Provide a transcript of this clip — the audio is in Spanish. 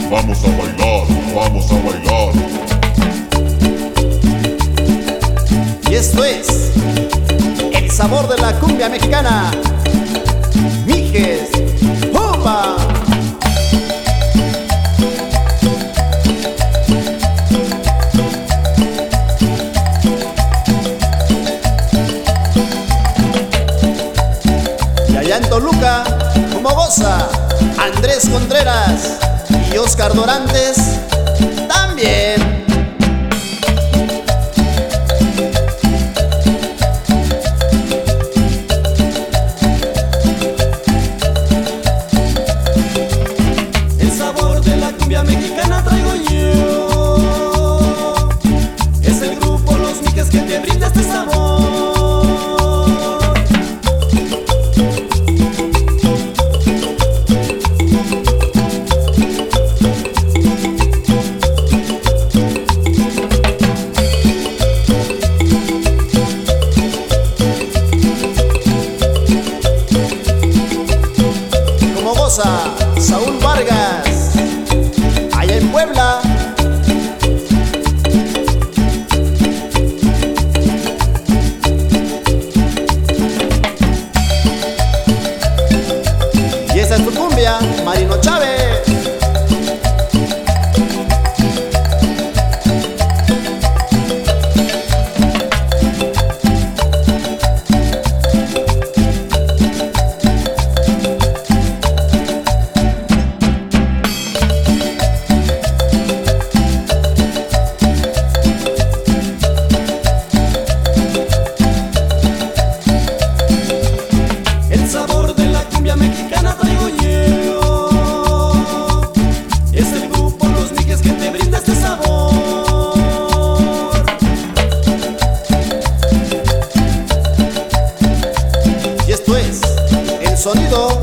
Vamos a bailar, vamos a bailar. Y esto es el sabor de la cumbia mexicana. Mijes, ¡opa! Y allá en Toluca, como goza Andrés Contreras y Oscar Dorantes también. El sabor de la cumbia mexicana traigo yo. Es el grupo Los Mijes que te brinda este sabor. Saúl Vargas, allá en Puebla. Y esa es tu cumbia, Marino Chávez. Mexicana traigo yo. Es el grupo Los Mijes que te brinda este sabor. Y esto es el sonido